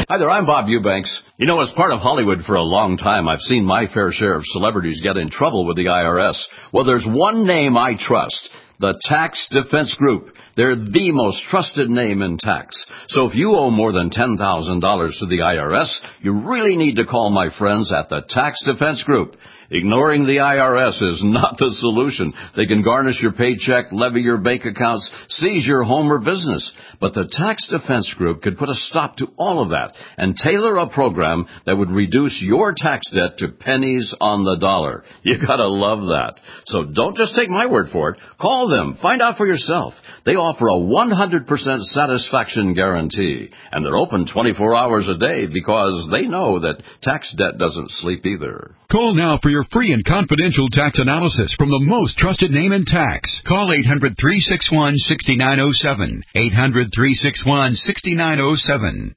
Hi there, I'm Bob Eubanks. You know, as part of Hollywood for a long time, I've seen my fair share of celebrities get in trouble with the I R S. Well, there's one name I trust. The Tax Defense Group. They're the most trusted name in tax. So if you owe more than ten thousand dollars to the I R S, you really need to call my friends at the Tax Defense Group. Ignoring the I R S is not the solution. They can garnish your paycheck, levy your bank accounts, seize your home or business. But the Tax Defense Group could put a stop to all of that and tailor a program that would reduce your tax debt to pennies on the dollar. You gotta love that. So don't just take my word for it. Call them. Find out for yourself. They offer a one hundred percent satisfaction guarantee. And they're open twenty-four hours a day because they know that tax debt doesn't sleep either. Call now for your free and confidential tax analysis from the most trusted name in tax. Call eight hundred, three six one, six nine zero seven. eight hundred, three six one, six nine zero seven.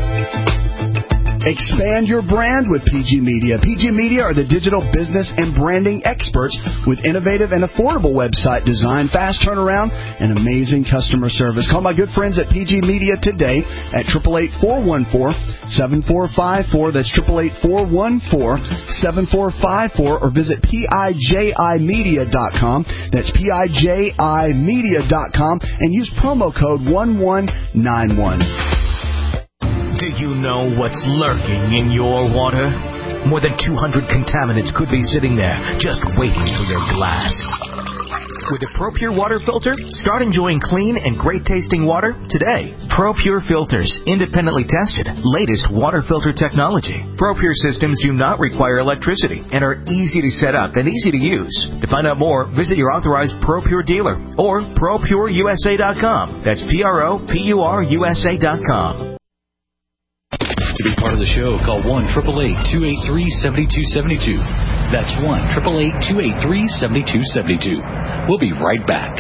Expand your brand with P G Media. P G Media are the digital business and branding experts with innovative and affordable website design, fast turnaround, and amazing customer service. Call my good friends at P G Media today at eight eight eight, four one four, seven four five four. That's eight eight eight, four one four, seven four five four, or visit P I J I media dot com. That's P I J I media dot com and use promo code one one nine one. Do you know what's lurking in your water? More than two hundred contaminants could be sitting there, just waiting for your glass. With a ProPure water filter, start enjoying clean and great-tasting water today. ProPure filters, independently tested, latest water filter technology. ProPure systems do not require electricity and are easy to set up and easy to use. To find out more, visit your authorized ProPure dealer or pro pure U S A dot com. That's P R O P U R U S A dot com. To be part of the show, call one eight eight eight, two eight three, seven two seven two. That's one eight eight eight, two eight three, seven two seven two. We'll be right back.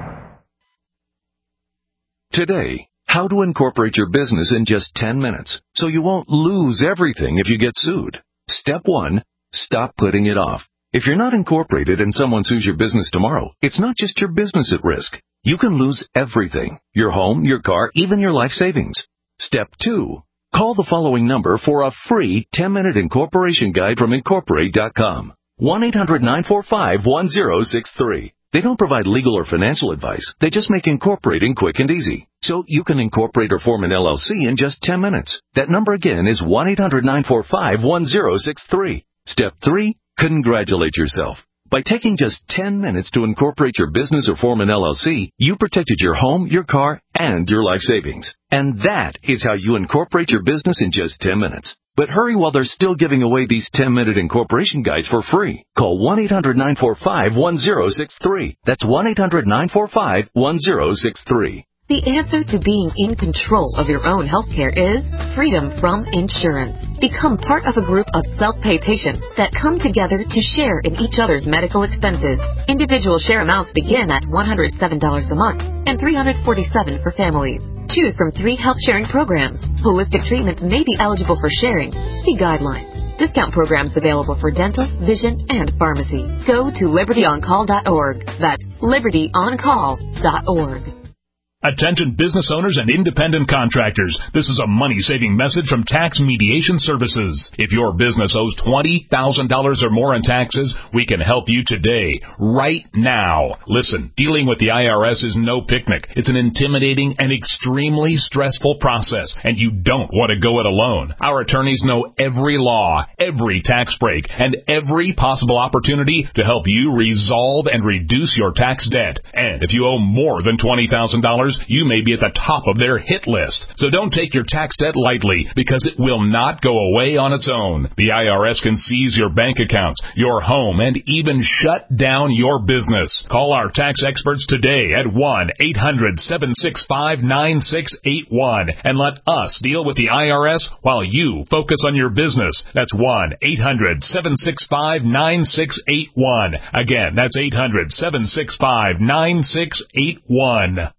Today, how to incorporate your business in just ten minutes so you won't lose everything if you get sued. Step one, stop putting it off. If you're not incorporated and someone sues your business tomorrow, it's not just your business at risk. You can lose everything: your home, your car, even your life savings. Step two, call the following number for a free ten-minute incorporation guide from Incorporate dot com. one eight hundred, nine four five, one zero six three. They don't provide legal or financial advice. They just make incorporating quick and easy. So you can incorporate or form an L L C in just ten minutes. That number again is one eight hundred, nine four five, one zero six three. Step three, congratulate yourself. By taking just ten minutes to incorporate your business or form an L L C, you protected your home, your car, and your life savings. And that is how you incorporate your business in just ten minutes. But hurry while they're still giving away these ten-minute incorporation guides for free. Call one eight hundred, nine four five, one zero six three. That's one eight hundred, nine four five, one zero six three. The answer to being in control of your own healthcare is freedom from insurance. Become part of a group of self-pay patients that come together to share in each other's medical expenses. Individual share amounts begin at one hundred seven dollars a month and three hundred forty-seven dollars for families. Choose from three health sharing programs. Holistic treatments may be eligible for sharing. See guidelines. Discount programs available for dental, vision, and pharmacy. Go to liberty on call dot org. That's liberty on call dot org. Attention business owners and independent contractors. This is a money-saving message from Tax Mediation Services. If your business owes twenty thousand dollars or more in taxes, we can help you today, right now. Listen, dealing with the I R S is no picnic. It's an intimidating and extremely stressful process, and you don't want to go it alone. Our attorneys know every law, every tax break, and every possible opportunity to help you resolve and reduce your tax debt. And if you owe more than twenty thousand dollars, you may be at the top of their hit list. So don't take your tax debt lightly, because it will not go away on its own. The I R S can seize your bank accounts, your home, and even shut down your business. Call our tax experts today at one eight hundred, seven six five, nine six eight one and let us deal with the I R S while you focus on your business. That's one eight hundred, seven six five, nine six eight one. Again, that's eight hundred, seven six five, nine six eight one.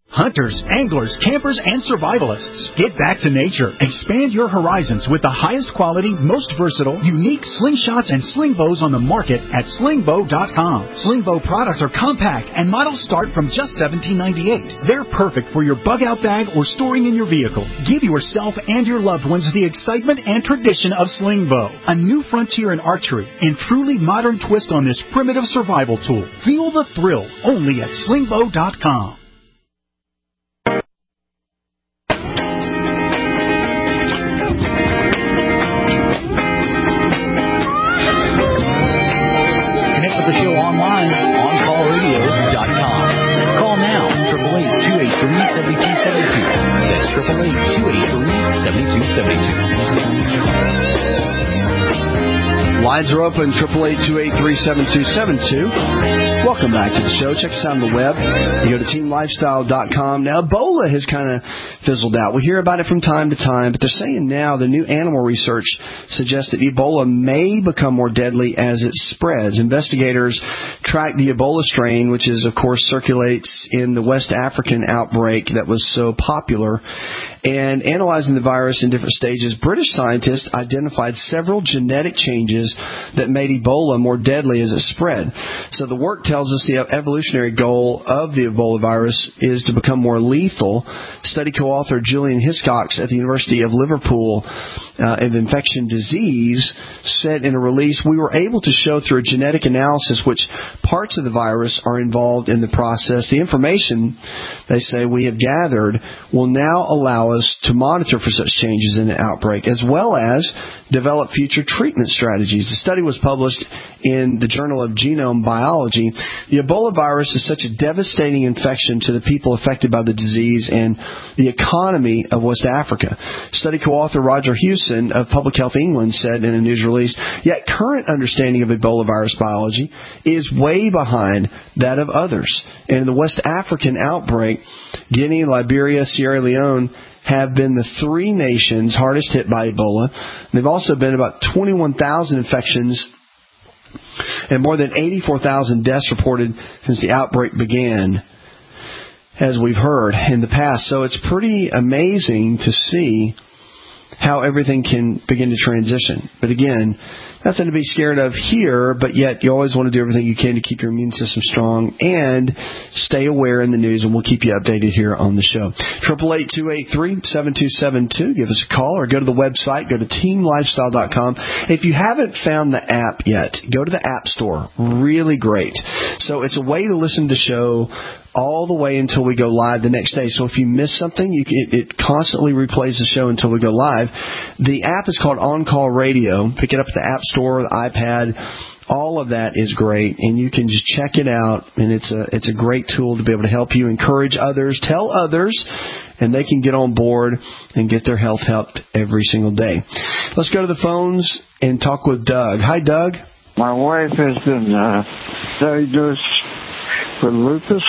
Hunters, anglers, campers, and survivalists. Get back to nature. Expand your horizons with the highest quality, most versatile, unique slingshots and sling bows on the market at sling bow dot com. Sling bow products are compact and models start from just seventeen ninety-eight. They're perfect for your bug out bag or storing in your vehicle. Give yourself and your loved ones the excitement and tradition of sling bow. A new frontier in archery and truly modern twist on this primitive survival tool. Feel the thrill only at sling bow dot com. The show online, on call radio dot com. Call now, eight eight eight, two eight three, seven two seven two. That's eight eight eight, two eight three, seven two seven two. Lines are open, eight eight eight, two eight three, seven two seven two. Welcome back to the show. Check us out on the web. You go to team lifestyle dot com. Now, Ebola has kind of fizzled out. We hear about it from time to time, but they're saying now the new animal research suggests that Ebola may become more deadly as it spreads. Investigators track the Ebola strain, which is, of course, circulates in the West African outbreak that was so popular. And analyzing the virus in different stages, British scientists identified several genetic changes that made Ebola more deadly as it spread. So the work tells us the evolutionary goal of the Ebola virus is to become more lethal. Study co-author Julian Hiscox at the University of Liverpool uh, of Infection Disease said in a release, we were able to show through a genetic analysis which parts of the virus are involved in the process. The information, they say, we have gathered will now allow us to monitor for such changes in the outbreak, as well as develop future treatment strategies. The study was published in the Journal of Genome Biology. The Ebola virus is such a devastating infection to the people affected by the disease and the economy of West Africa. Study co-author Roger Hewson of Public Health England said in a news release, yet current understanding of Ebola virus biology is way behind that of others. And in the West African outbreak, Guinea, Liberia, Sierra Leone have been the three nations hardest hit by Ebola. There have also been about twenty-one thousand infections and more than eighty-four thousand deaths reported since the outbreak began, as we've heard in the past. So it's pretty amazing to see how everything can begin to transition. But again, nothing to be scared of here, but yet you always want to do everything you can to keep your immune system strong and stay aware in the news, and we'll keep you updated here on the show. eight eight eight, two eight three, seven two seven two. Give us a call or go to the website. Go to team lifestyle dot com. If you haven't found the app yet, go to the App Store. Really great. So it's a way to listen to the show all the way until we go live the next day. So if you miss something, you can, it, it constantly replays the show until we go live. The app is called On Call Radio. Pick it up at the App Store, the iPad. All of that is great, and you can just check it out, and it's a it's a great tool to be able to help you encourage others, tell others, and they can get on board and get their health helped every single day. Let's go to the phones and talk with Doug. Hi, Doug. My wife has been uh, diagnosed with lupus.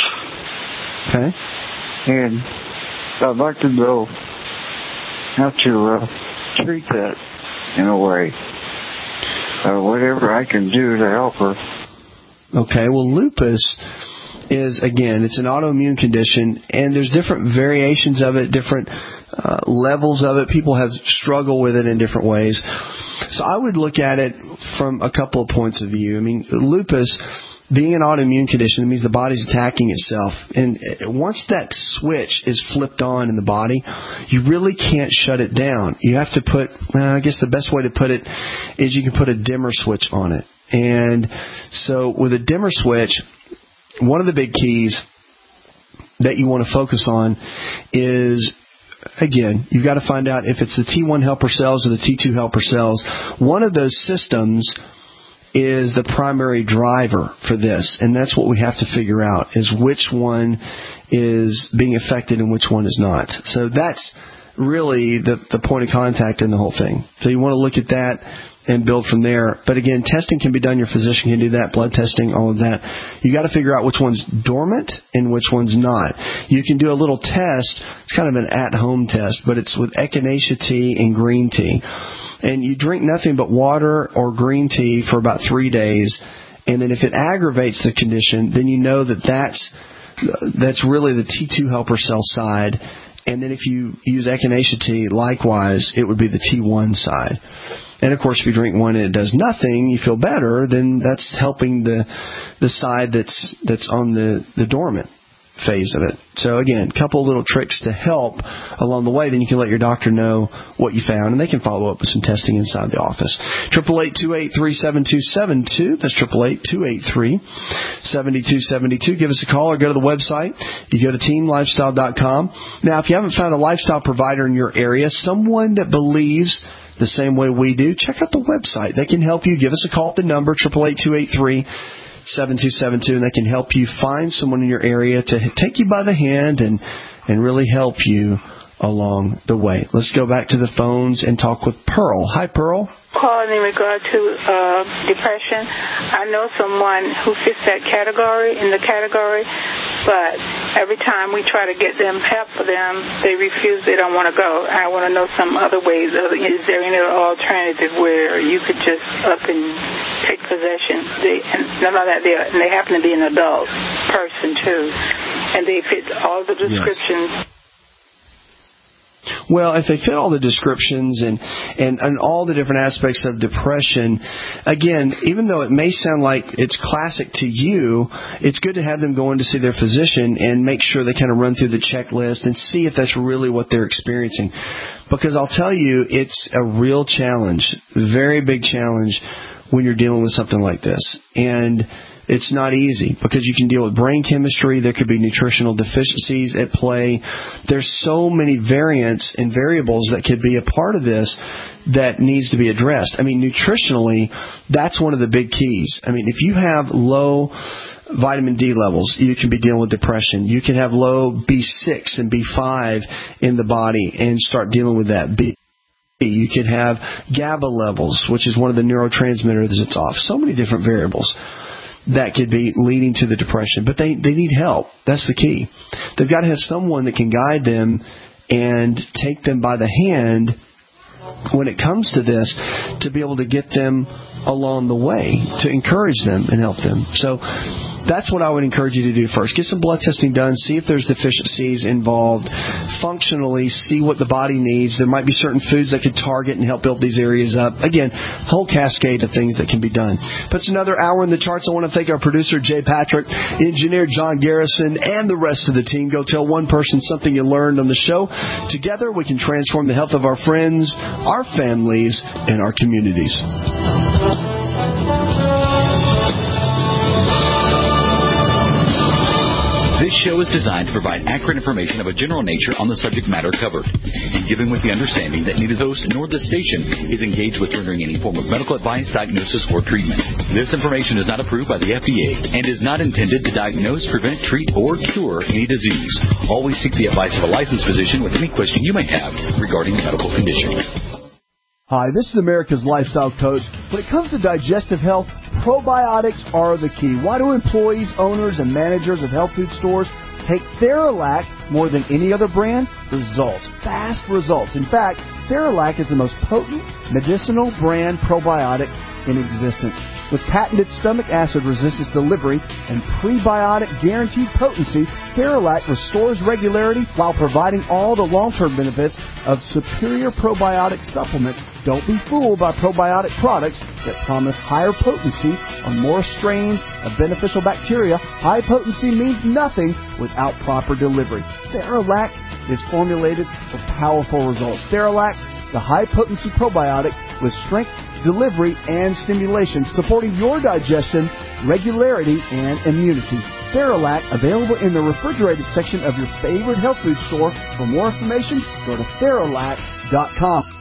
Okay. And I'd like to know how to uh, treat that in a way. Uh, whatever I can do to help her. Okay, well, lupus is, again, it's an autoimmune condition, and there's different variations of it, different uh, levels of it. People have struggled with it in different ways. So I would look at it from a couple of points of view. I mean, lupus, being an autoimmune condition, it means the body's attacking itself. And once that switch is flipped on in the body, you really can't shut it down. You have to put, well, I guess the best way to put it is you can put a dimmer switch on it. And so with a dimmer switch, one of the big keys that you want to focus on is, again, you've got to find out if it's the T one helper cells or the T two helper cells. One of those systems is the primary driver for this, and that's what we have to figure out, is which one is being affected and which one is not. So that's really the, the point of contact in the whole thing. So you want to look at that and build from there. But again, testing can be done. Your physician can do that, blood testing, all of that. You got to figure out which one's dormant and which one's not. You can do a little test. It's kind of an at-home test, but it's with echinacea tea and green tea. And you drink nothing but water or green tea for about three days. And then if it aggravates the condition, then you know that that's that's really the T two helper cell side. And then if you use Echinacea tea, likewise, it would be the T one side. And, of course, if you drink one and it does nothing, you feel better, then that's helping the the side that's that's on the, the dormant phase of it. So, again, a couple little tricks to help along the way. Then you can let your doctor know what you found, and they can follow up with some testing inside the office. eight eight eight, two eight three, seven two seven two. That's eight eight eight, two eight three, seven two seven two. Give us a call or go to the website. You go to team lifestyle dot com. Now, if you haven't found a lifestyle provider in your area, someone that believes the same way we do, check out the website. They can help you. Give us a call at the number, eight eight eight, two eight three, seven two seven two, and they can help you find someone in your area to take you by the hand and, and really help you along the way. Let's go back to the phones and talk with Pearl. Hi, Pearl. Calling in regard to uh, depression. I know someone who fits that category, in the category, but every time we try to get them help for them, they refuse. They don't want to go. I want to know some other ways. Is there any alternative where you could just up and take possession? They, and none of that. They, and they happen to be an adult person too, and they fit all the descriptions. Yes. Well, if they fit all the descriptions and, and, and all the different aspects of depression, again, even though it may sound like it's classic to you, it's good to have them go in to see their physician and make sure they kind of run through the checklist and see if that's really what they're experiencing. Because I'll tell you, it's a real challenge, very big challenge when you're dealing with something like this. And it's not easy because you can deal with brain chemistry. There could be nutritional deficiencies at play. There's so many variants and variables that could be a part of this that needs to be addressed. I mean, nutritionally, that's one of the big keys. I mean, if you have low vitamin D levels, you can be dealing with depression. You can have low B six and B five in the body and start dealing with that. B You could have GABA levels, which is one of the neurotransmitters that's off. So many different variables that could be leading to the depression. But they, they need help. That's the key. They've got to have someone that can guide them and take them by the hand when it comes to this to be able to get them along the way, to encourage them and help them. So that's what I would encourage you to do first. Get some blood testing done. See if there's deficiencies involved. Functionally, see what the body needs. There might be certain foods that could target and help build these areas up. Again, whole cascade of things that can be done. But it's another hour in the charts. I want to thank our producer, Jay Patrick, engineer John Garrison, and the rest of the team. Go tell one person something you learned on the show. Together, we can transform the health of our friends, our families, and our communities. This show is designed to provide accurate information of a general nature on the subject matter covered, and given with the understanding that neither the host nor the station is engaged with rendering any form of medical advice, diagnosis, or treatment. This information is not approved by the F D A and is not intended to diagnose, prevent, treat, or cure any disease. Always seek the advice of a licensed physician with any question you may have regarding a medical condition. Hi, this is America's Lifestyle Coach. When it comes to digestive health, probiotics are the key. Why do employees, owners, and managers of health food stores take Theralac more than any other brand? Results. Fast results. In fact, Theralac is the most potent medicinal brand probiotic in existence. With patented stomach acid resistance delivery and prebiotic guaranteed potency, Theralac restores regularity while providing all the long-term benefits of superior probiotic supplements. Don't be fooled by probiotic products that promise higher potency on more strains of beneficial bacteria. High potency means nothing without proper delivery. Theralac is formulated for powerful results. Theralac, the high-potency probiotic with strength, delivery, and stimulation, supporting your digestion, regularity, and immunity. Theralac, available in the refrigerated section of your favorite health food store. For more information, go to Theralac dot com.